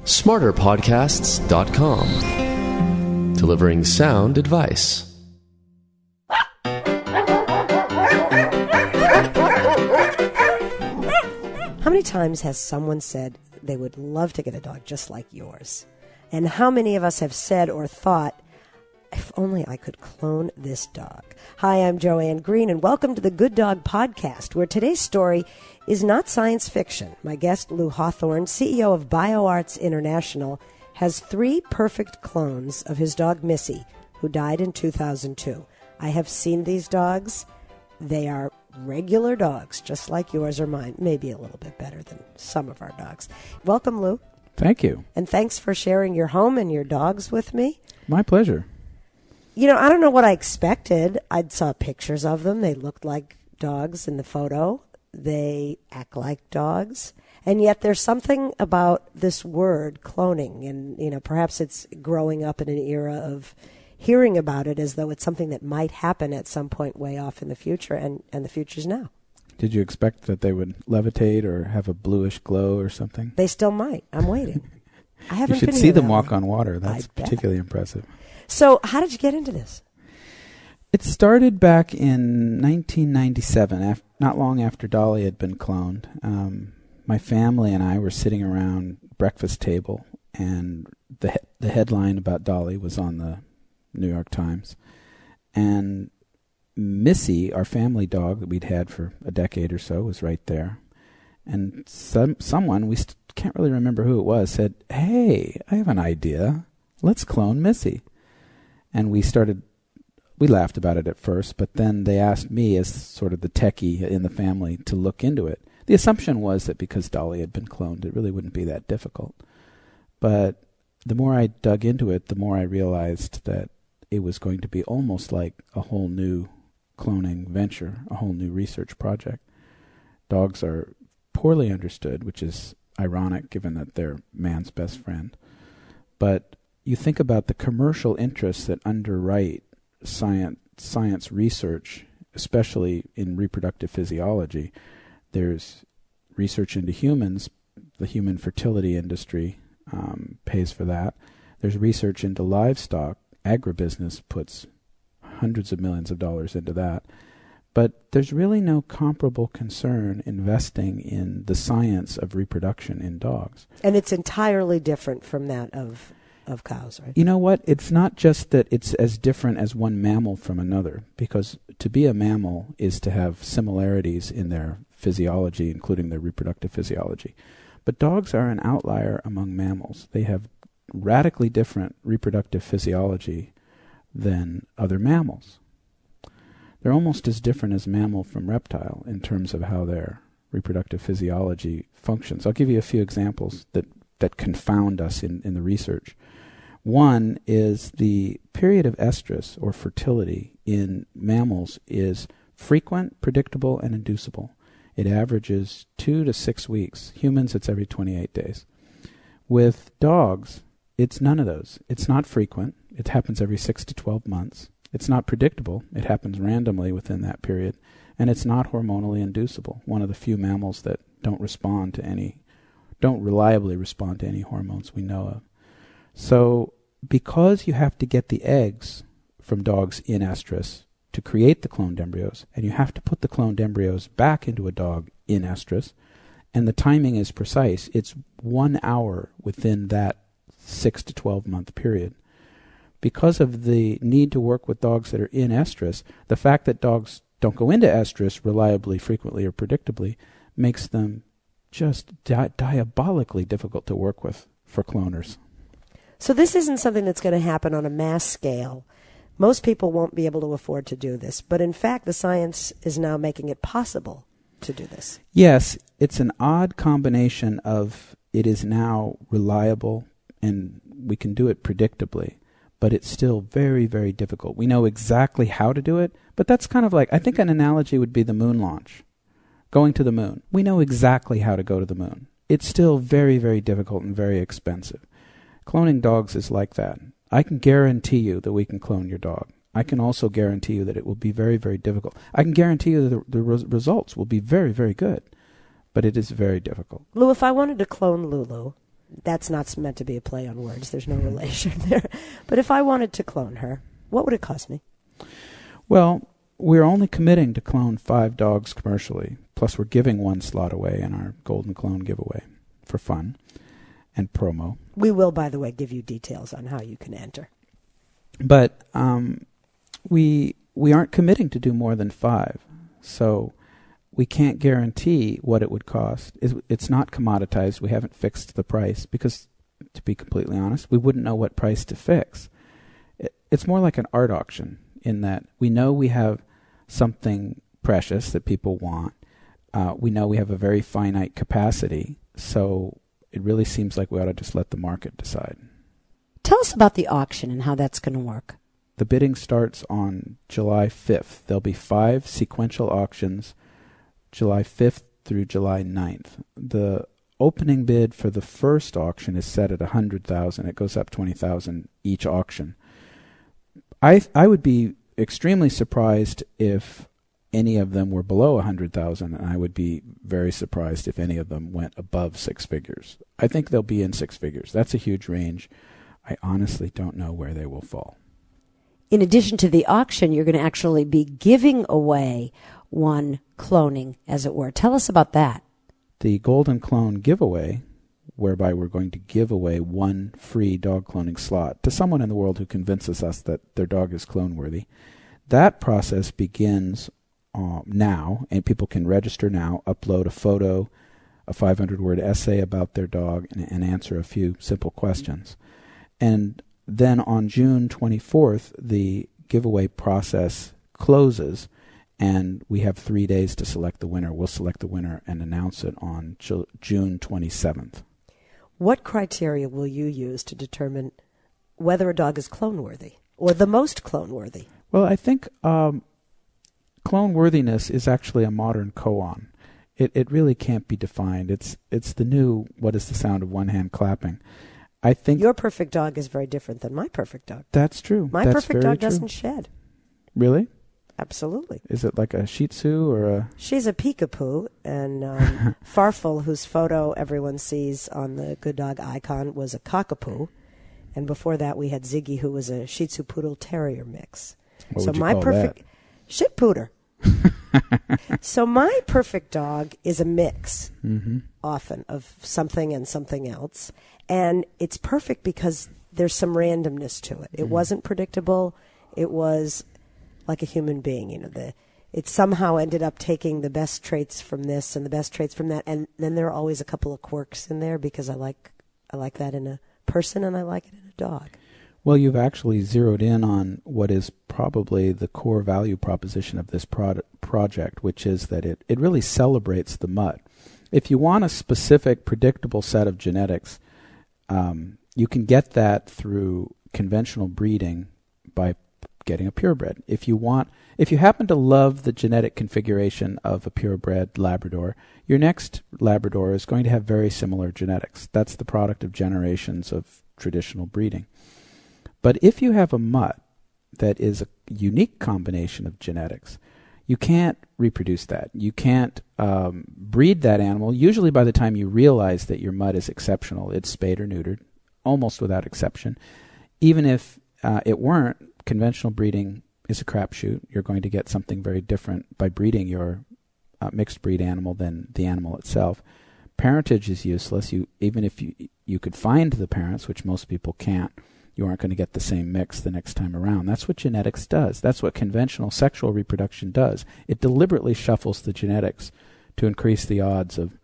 SmarterPodcasts.com. Delivering sound advice. How many times has someone said they would love to get a dog just like yours? And how many of us have said or thought, if only I could clone this dog? Hi, I'm Joanne Green, and welcome to the Good Dog Podcast, where today's story is not science fiction. My guest, Lou Hawthorne, CEO of BioArts International, has 3 perfect clones of his dog Missy, who died in 2002. I have seen these dogs. They are regular dogs, just like yours or mine, maybe a little bit better than some of our dogs. Welcome, Lou. Thank you. And thanks for sharing your home and your dogs with me. My pleasure. You know, I don't know what I expected. I saw pictures of them. They looked like dogs in the photo. They act like dogs. And yet there's something about this word, cloning, and, you know, perhaps it's growing up in an era of hearing about it as though it's something that might happen at some point way off in the future, and the future's now. Did you expect that they would levitate or have a bluish glow or something? They still might. I'm waiting. I haven't You should been see here them that walk long. on water. That's particularly impressive. So how did you get into this? It started back in 1997, not long after Dolly had been cloned. My family and I were sitting around breakfast table, and the headline about Dolly was on the New York Times. And Missy, our family dog that we'd had for a decade or so, was right there. And someone, we can't really remember who it was, said, "Hey, I have an idea. Let's clone Missy." And we laughed about it at first, but then they asked me, as sort of the techie in the family, to look into it. The assumption was that because Dolly had been cloned, it really wouldn't be that difficult. But the more I dug into it, the more I realized that it was going to be almost like a whole new cloning venture, a whole new research project. Dogs are poorly understood, which is ironic given that they're man's best friend. But you think about the commercial interests that underwrite science research, especially in reproductive physiology. There's research into humans. The human fertility industry pays for that. There's research into livestock. Agribusiness puts hundreds of millions of dollars into that. But there's really no comparable concern investing in the science of reproduction in dogs. And it's entirely different from that of cows, right? You know what? It's not just that it's as different as one mammal from another, because to be a mammal is to have similarities in their physiology, including their reproductive physiology. But dogs are an outlier among mammals. They have radically different reproductive physiology than other mammals. They're almost as different as mammal from reptile in terms of how their reproductive physiology functions. I'll give you a few examples that confound us in the research. One is the period of estrus, or fertility, in mammals is frequent, predictable, and inducible. It averages 2 to 6 weeks. Humans, it's every 28 days. With dogs, it's none of those. It's not frequent. It happens every 6 to 12 months. It's not predictable. It happens randomly within that period. And it's not hormonally inducible. One of the few mammals that don't reliably respond to any hormones we know of. So because you have to get the eggs from dogs in estrus to create the cloned embryos, and you have to put the cloned embryos back into a dog in estrus, and the timing is precise, it's 1 hour within that 6 to 12 month period. Because of the need to work with dogs that are in estrus, the fact that dogs don't go into estrus reliably, frequently, or predictably makes them just diabolically difficult to work with for cloners. So this isn't something that's going to happen on a mass scale. Most people won't be able to afford to do this, but in fact the science is now making it possible to do this. Yes, it's an odd combination of it is now reliable and we can do it predictably, but it's still very, very difficult. We know exactly how to do it, but that's kind of like, I think an analogy would be the moon launch. Going to the moon. We know exactly how to go to the moon. It's still very, very difficult and very expensive. Cloning dogs is like that. I can guarantee you that we can clone your dog. I can also guarantee you that it will be very, very difficult. I can guarantee you that the results will be very, very good, but it is very difficult. Lou, if I wanted to clone Lulu, that's not meant to be a play on words. There's no relation there. But if I wanted to clone her, what would it cost me? Well, we're only committing to clone 5 dogs commercially, plus we're giving 1 slot away in our Golden Clone giveaway for fun and promo. We will, by the way, give you details on how you can enter. But we aren't committing to do more than 5, so we can't guarantee what it would cost. It's not commoditized. We haven't fixed the price because, to be completely honest, we wouldn't know what price to fix. It's more like an art auction in that we know we have something precious that people want. We know we have a very finite capacity, so it really seems like we ought to just let the market decide. Tell us about the auction and how that's going to work. The bidding starts on July 5th. There'll be 5 sequential auctions, July 5th through July 9th. The opening bid for the first auction is set at $100,000. It goes up $20,000 each auction. I would be extremely surprised if any of them were below $100,000, and I would be very surprised if any of them went above 6 figures. I think they'll be in 6 figures. That's a huge range. I honestly don't know where they will fall. In addition to the auction, you're going to actually be giving away 1 cloning, as it were. Tell us about that. The Golden Clone giveaway, whereby we're going to give away 1 free dog cloning slot to someone in the world who convinces us that their dog is clone-worthy. That process begins now, and people can register now, upload a photo, a 500-word essay about their dog, and answer a few simple questions. And then on June 24th, the giveaway process closes, and we have 3 days to select the winner. We'll select the winner and announce it on June 27th. What criteria will you use to determine whether a dog is clone-worthy, or the most clone-worthy? Well, I think clone-worthiness is actually a modern koan. It really can't be defined. It's the new, what is the sound of one hand clapping? I think your perfect dog is very different than my perfect dog. That's true. My perfect dog doesn't shed. Really? Absolutely. Is it like a Shih Tzu or a... She's a peekapoo, and Farfel, whose photo everyone sees on the Good Dog icon, was a cockapoo. And before that, we had Ziggy, who was a Shih Tzu Poodle Terrier mix. What would you call that? Shit pooter. So my perfect dog is a mix, often, of something and something else. And it's perfect because there's some randomness to it. It wasn't predictable. It was like a human being. It somehow ended up taking the best traits from this and the best traits from that. And then there are always a couple of quirks in there because I like that in a person and I like it in a dog. Well, you've actually zeroed in on what is probably the core value proposition of this project, which is that it really celebrates the mutt. If you want a specific, predictable set of genetics, you can get that through conventional breeding by getting a purebred. If you happen to love the genetic configuration of a purebred Labrador, your next Labrador is going to have very similar genetics. That's the product of generations of traditional breeding. But if you have a mutt that is a unique combination of genetics, you can't reproduce that. You can't breed that animal. Usually by the time you realize that your mutt is exceptional, it's spayed or neutered, almost without exception. Even if it weren't, conventional breeding is a crapshoot. You're going to get something very different by breeding your mixed breed animal than the animal itself. Parentage is useless. Even if you could find the parents, which most people can't, you aren't going to get the same mix the next time around. That's what genetics does. That's what conventional sexual reproduction does. It deliberately shuffles the genetics to increase the odds of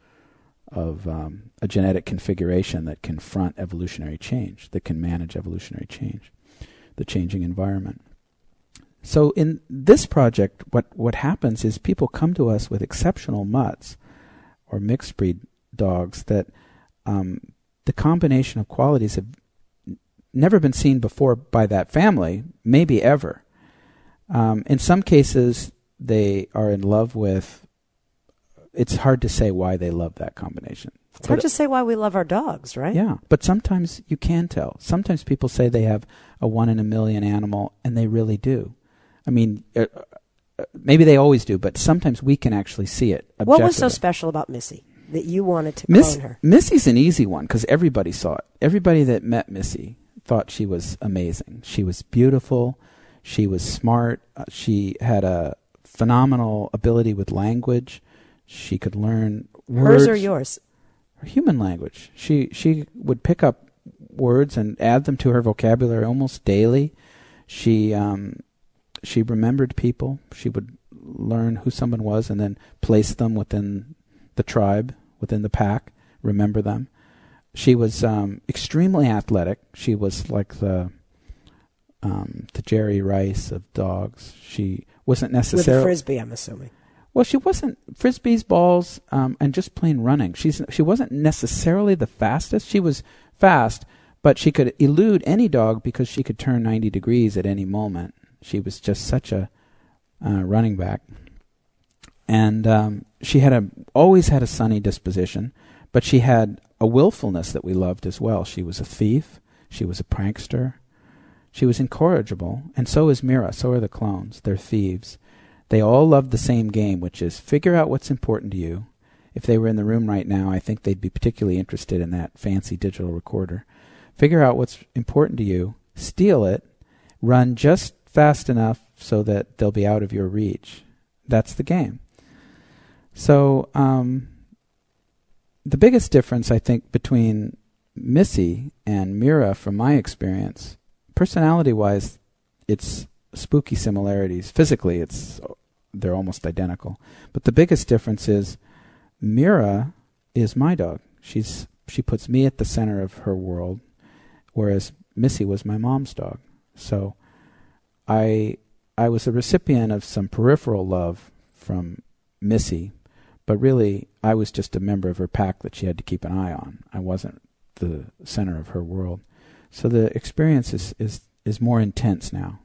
a genetic configuration that can front evolutionary change, that can manage evolutionary change, the changing environment. So in this project, what happens is people come to us with exceptional mutts or mixed breed dogs that the combination of qualities have never been seen before by that family, maybe ever. In some cases, they are in love with... It's hard to say why they love that combination. It's hard to say why we love our dogs, right? Yeah, but sometimes you can tell. Sometimes people say they have a 1 in a million animal, and they really do. I mean, maybe they always do, but sometimes we can actually see it objectively. What was so special about Missy? that you wanted to clone her? Missy's an easy one because everybody saw it. Everybody that met Missy thought she was amazing. She was beautiful. She was smart. She had a phenomenal ability with language. She could learn words. Hers or yours? Her human language. She would pick up words and add them to her vocabulary almost daily. She remembered people. She would learn who someone was and then place them within the tribe, within the pack, remember them. She was extremely athletic. She was like the Jerry Rice of dogs. She wasn't necessarily... With a Frisbee, I'm assuming. Well, she wasn't... Frisbees, balls, and just plain running. She wasn't necessarily the fastest. She was fast, but she could elude any dog because she could turn 90 degrees at any moment. She was just such a running back. And she always had a sunny disposition, but she had a willfulness that we loved as well. She was a thief. She was a prankster. She was incorrigible, and so is Mira. So are the clones. They're thieves. They all love the same game, which is figure out what's important to you. If they were in the room right now, I think they'd be particularly interested in that fancy digital recorder. Figure out what's important to you, steal it, run just fast enough so that they'll be out of your reach. That's the game. So the biggest difference, I think, between Missy and Mira, from my experience, personality-wise, it's spooky similarities. Physically, they're almost identical. But the biggest difference is Mira is my dog. She puts me at the center of her world, whereas Missy was my mom's dog. So I was a recipient of some peripheral love from Missy, but really I was just a member of her pack that she had to keep an eye on. I wasn't the center of her world. So the experience is more intense now.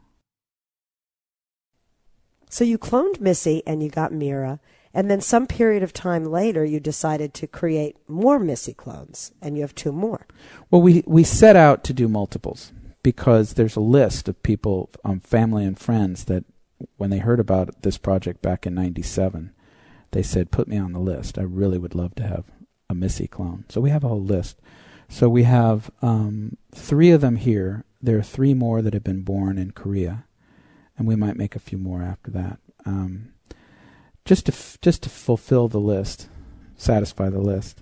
So you cloned Missy and you got Mira, and then some period of time later you decided to create more Missy clones, and you have 2 more. Well, we set out to do multiples because there's a list of people, family and friends, that when they heard about this project back in 97, they said, put me on the list. I really would love to have a Missy clone. So we have a whole list. So we have 3 of them here. There are 3 more that have been born in Korea, and we might make a few more after that. Just to fulfill the list, satisfy the list.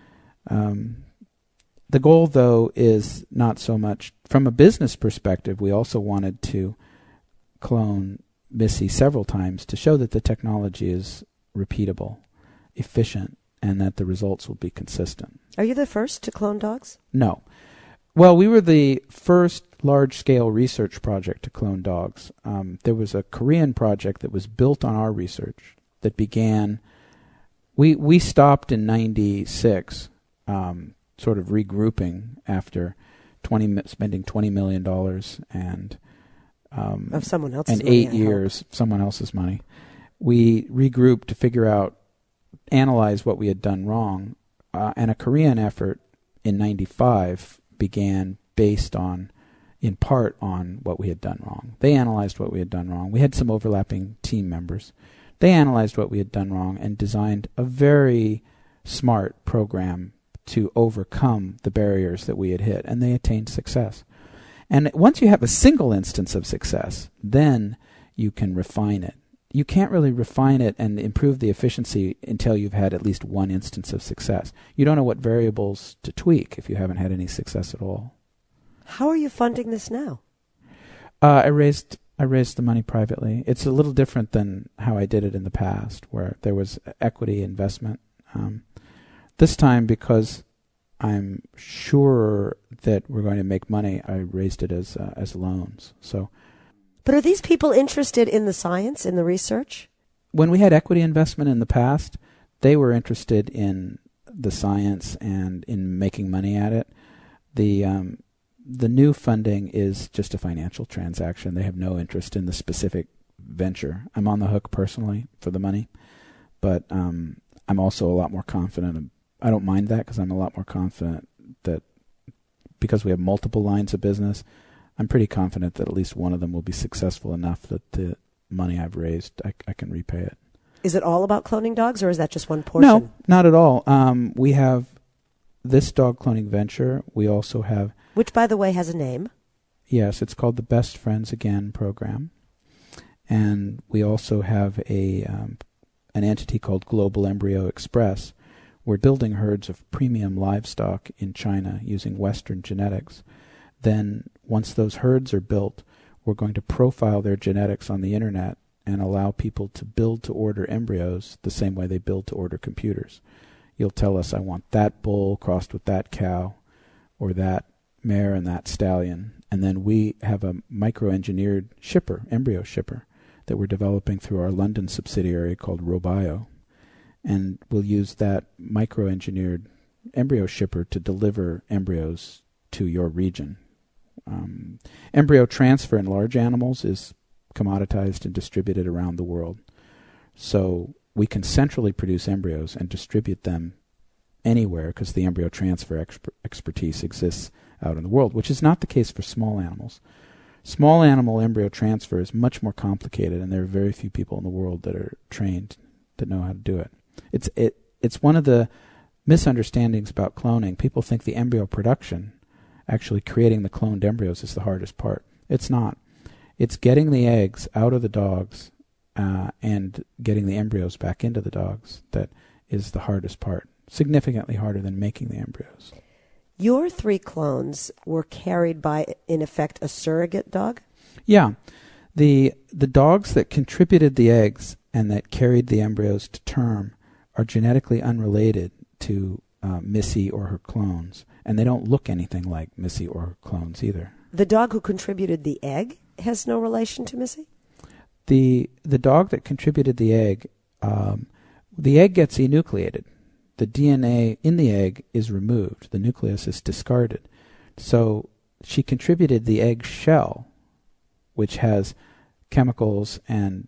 The goal, though, is not so much from a business perspective. We also wanted to clone Missy several times to show that the technology is repeatable, efficient, and that the results will be consistent. Are you the first to clone dogs? No. Well, we were the first large-scale research project to clone dogs. There was a Korean project that was built on our research that began... We stopped in 96, sort of regrouping after spending $20 million and... of someone else's and money, 8 years, someone else's money. We regrouped to figure out, analyze what we had done wrong, and a Korean effort in 95 began based on, in part, on what we had done wrong. They analyzed what we had done wrong. We had some overlapping team members. They analyzed what we had done wrong and designed a very smart program to overcome the barriers that we had hit, and they attained success. And once you have a single instance of success, then you can refine it. You can't really refine it and improve the efficiency until you've had at least one instance of success. You don't know what variables to tweak if you haven't had any success at all. How are you funding this now? I raised the money privately. It's a little different than how I did it in the past, where there was equity investment. This time, because I'm sure that we're going to make money, I raised it as loans. So. But are these people interested in the science, in the research? When we had equity investment in the past, they were interested in the science and in making money at it. The new funding is just a financial transaction. They have no interest in the specific venture. I'm on the hook personally for the money, but I'm also a lot more confident. I don't mind that because I'm a lot more confident that because we have multiple lines of business, I'm pretty confident that at least one of them will be successful enough that the money I've raised, I can repay it. Is it all about cloning dogs, or is that just one portion? No, not at all. We have this dog cloning venture. We also have... Which, by the way, has a name. Yes, it's called the Best Friends Again program. And we also have an entity called Global Embryo Express. We're building herds of premium livestock in China using Western genetics. Then, once those herds are built, we're going to profile their genetics on the internet and allow people to build to order embryos the same way they build to order computers. You'll tell us, I want that bull crossed with that cow, or that mare and that stallion. And then we have a micro-engineered shipper, embryo shipper, that we're developing through our London subsidiary called Robio. And we'll use that micro-engineered embryo shipper to deliver embryos to your region. Embryo transfer in large animals is commoditized and distributed around the world. So we can centrally produce embryos and distribute them anywhere because the embryo transfer expertise exists out in the world, which is not the case for small animals. Small animal embryo transfer is much more complicated, and there are very few people in the world that are trained that know how to do it. It's one of the misunderstandings about cloning. People think the embryo production, actually creating the cloned embryos, is the hardest part. It's not. It's getting the eggs out of the dogs and getting the embryos back into the dogs that is the hardest part, significantly harder than making the embryos. Your 3 clones were carried by, in effect, a surrogate dog? Yeah. The dogs that contributed the eggs and that carried the embryos to term are genetically unrelated to Missy or her clones, and they don't look anything like Missy or her clones either. The dog who contributed the egg has no relation to Missy? The dog that contributed the egg gets enucleated. The DNA in the egg is removed. The nucleus is discarded. So she contributed the egg shell, which has chemicals and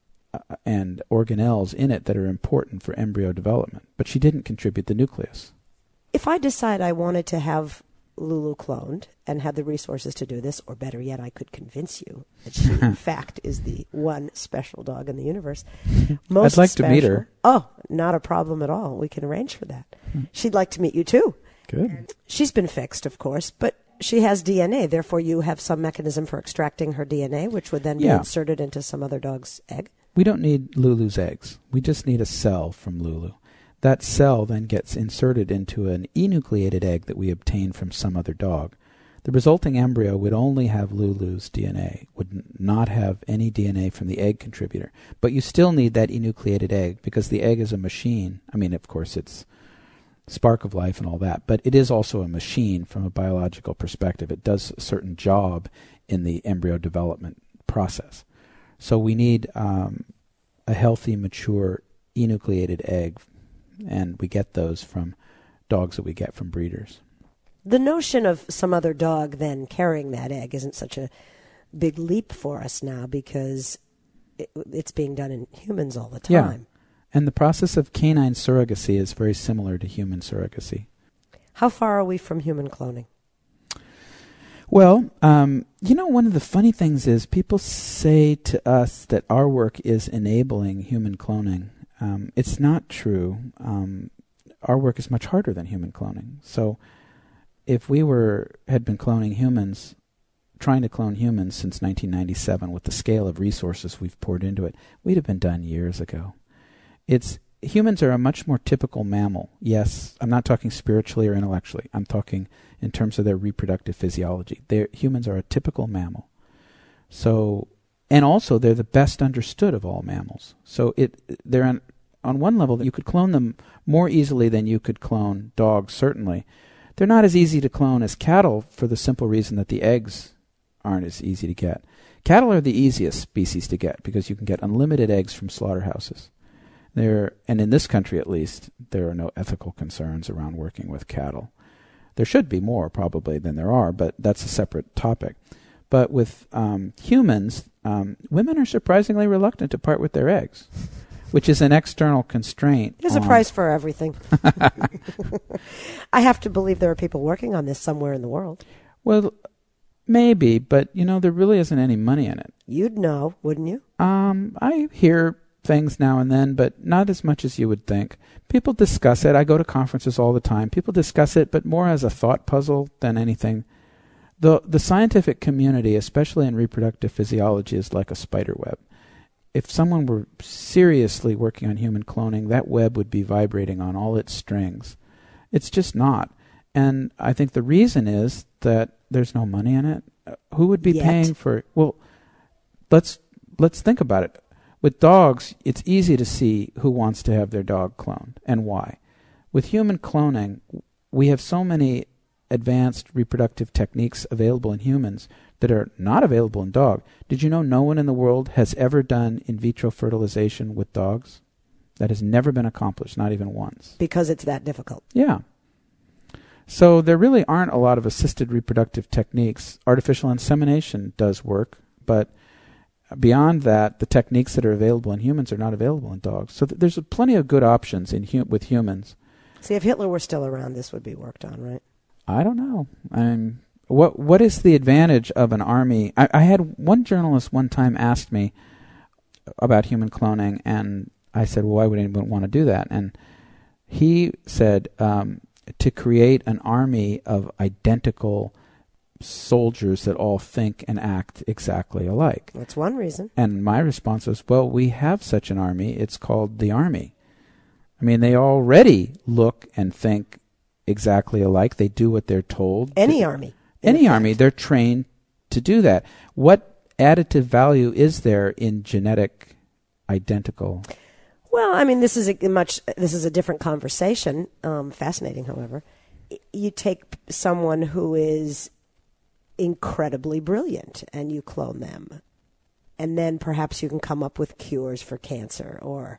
organelles in it that are important for embryo development. But she didn't contribute the nucleus. If I decide I wanted to have Lulu cloned and had the resources to do this, or better yet, I could convince you that she, in fact, is the one special dog in the universe. I'd like to meet her. Oh, not a problem at all. We can arrange for that. She'd like to meet you, too. Good. She's been fixed, of course, but she has DNA. Therefore, you have some mechanism for extracting her DNA, which would then be inserted into some other dog's egg. We don't need Lulu's eggs. We just need a cell from Lulu. That cell then gets inserted into an enucleated egg that we obtain from some other dog. The resulting embryo would only have Lulu's DNA, would not have any DNA from the egg contributor. But you still need that enucleated egg because the egg is a machine. I mean, of course, it's spark of life and all that, but it is also a machine from a biological perspective. It does a certain job in the embryo development process. So we need a healthy, mature, enucleated egg, and we get those from dogs that we get from breeders. The notion of some other dog then carrying that egg isn't such a big leap for us now because it's being done in humans all the time. Yeah. And the process of canine surrogacy is very similar to human surrogacy. How far are we from human cloning? Well, one of the funny things is people say to us that our work is enabling human cloning. It's not true. Our work is much harder than human cloning. So if we had been cloning humans, trying to clone humans since 1997 with the scale of resources we've poured into it, we'd have been done years ago. Humans are a much more typical mammal. Yes, I'm not talking spiritually or intellectually. I'm talking in terms of their reproductive physiology. Humans are a typical mammal. So, and also they're the best understood of all mammals. So they're on one level, you could clone them more easily than you could clone dogs, certainly. They're not as easy to clone as cattle for the simple reason that the eggs aren't as easy to get. Cattle are the easiest species to get because you can get unlimited eggs from slaughterhouses. And in this country at least, there are no ethical concerns around working with cattle. There should be more probably than there are, but that's a separate topic. But with humans, women are surprisingly reluctant to part with their eggs, which is an external constraint. There's a price for everything. I have to believe there are people working on this somewhere in the world. Well, maybe, but there really isn't any money in it. You'd know, wouldn't you? I hear things now and then, but not as much as you would think. People discuss it. I go to conferences all the time. People discuss it, but more as a thought puzzle than anything. The scientific community, especially in reproductive physiology, is like a spider web. If someone were seriously working on human cloning, that web would be vibrating on all its strings. It's just not. And I think the reason is that there's no money in it. Who would be paying for... Well, let's think about it. With dogs, it's easy to see who wants to have their dog cloned and why. With human cloning, we have so many advanced reproductive techniques available in humans that are not available in dog. Did you know no one in the world has ever done in vitro fertilization with dogs? That has never been accomplished, not even once. Because it's that difficult. Yeah. So there really aren't a lot of assisted reproductive techniques. Artificial insemination does work, but beyond that, the techniques that are available in humans are not available in dogs. So there's plenty of good options with humans. See, if Hitler were still around, this would be worked on, right? I don't know. What is the advantage of an army? I had one journalist one time asked me about human cloning, and I said, well, why would anyone want to do that? And he said to create an army of identical soldiers that all think and act exactly alike. That's one reason. And my response was, well, we have such an army. It's called the Army. I mean, they already look and think exactly alike. They do what they're told. Any army. Any army. They're trained to do that. What additive value is there in genetic identical? Well, I mean, this is a different conversation. Fascinating, however. You take someone who is incredibly brilliant and you clone them, and then perhaps you can come up with cures for cancer, or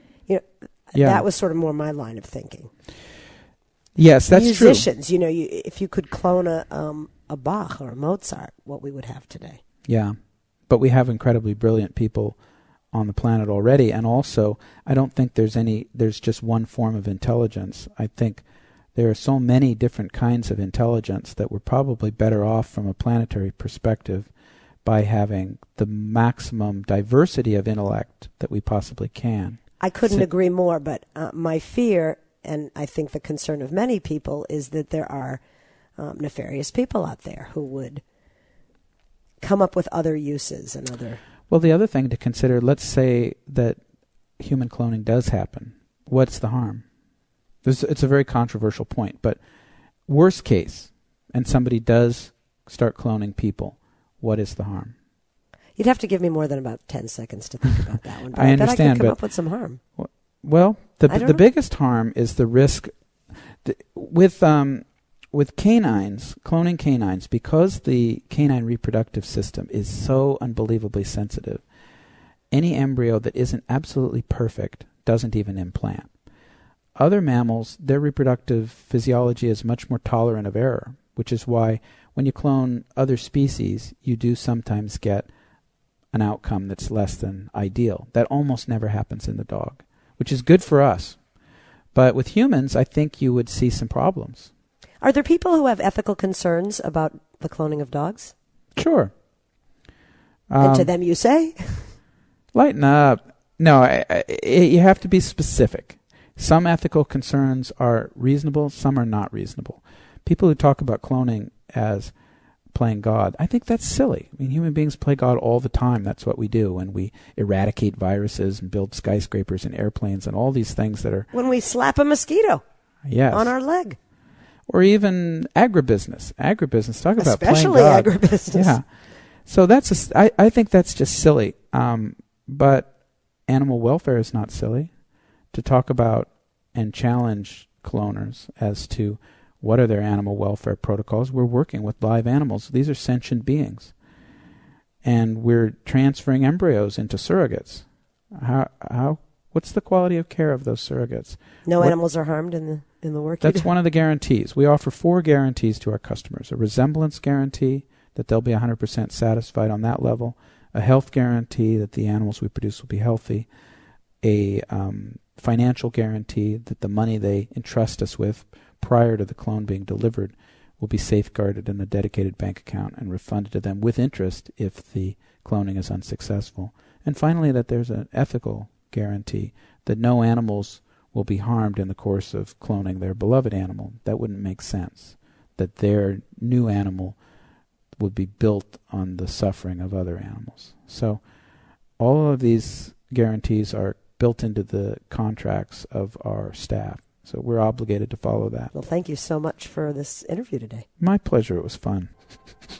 that was sort of more my line of thinking. Yes, that's true. Musicians, if you could clone a Bach or a Mozart, what we would have today. Yeah, but we have incredibly brilliant people on the planet already, and also I don't think there's just one form of intelligence. I think there are so many different kinds of intelligence that we're probably better off from a planetary perspective by having the maximum diversity of intellect that we possibly can. I couldn't agree more, but my fear, and I think the concern of many people, is that there are nefarious people out there who would come up with other uses and other... Well, the other thing to consider, let's say that human cloning does happen. What's the harm? It's a very controversial point, but worst case, and somebody does start cloning people, what is the harm? You'd have to give me more than about 10 seconds to think about that one. But I understand, bet I could come up with some harm. Well, the biggest harm is the risk with canines, cloning canines, because the canine reproductive system is so unbelievably sensitive. Any embryo that isn't absolutely perfect doesn't even implant. Other mammals, their reproductive physiology is much more tolerant of error, which is why when you clone other species, you do sometimes get an outcome that's less than ideal. That almost never happens in the dog, which is good for us. But with humans, I think you would see some problems. Are there people who have ethical concerns about the cloning of dogs? Sure. And to them you say? Lighten up. No, you have to be specific. Some ethical concerns are reasonable, some are not reasonable. People who talk about cloning as playing God, I think that's silly. I mean, human beings play God all the time. That's what we do when we eradicate viruses and build skyscrapers and airplanes and all these things that are... When we slap a mosquito on our leg. Or even agribusiness. Agribusiness, talk about especially playing God. Agribusiness. Yeah. So I think that's just silly. But animal welfare is not silly. To talk about and challenge cloners as to what are their animal welfare protocols. We're working with live animals. These are sentient beings. And we're transferring embryos into surrogates. What's the quality of care of those surrogates? No animals are harmed in the work. That's one of the guarantees. We offer 4 guarantees to our customers. A resemblance guarantee that they'll be 100% satisfied on that level. A health guarantee that the animals we produce will be healthy. A financial guarantee that the money they entrust us with prior to the clone being delivered will be safeguarded in a dedicated bank account and refunded to them with interest if the cloning is unsuccessful. And finally, that there's an ethical guarantee that no animals will be harmed in the course of cloning their beloved animal. That wouldn't make sense, that their new animal would be built on the suffering of other animals. So all of these guarantees are built into the contracts of our staff. So we're obligated to follow that. Well, thank you so much for this interview today. My pleasure. It was fun.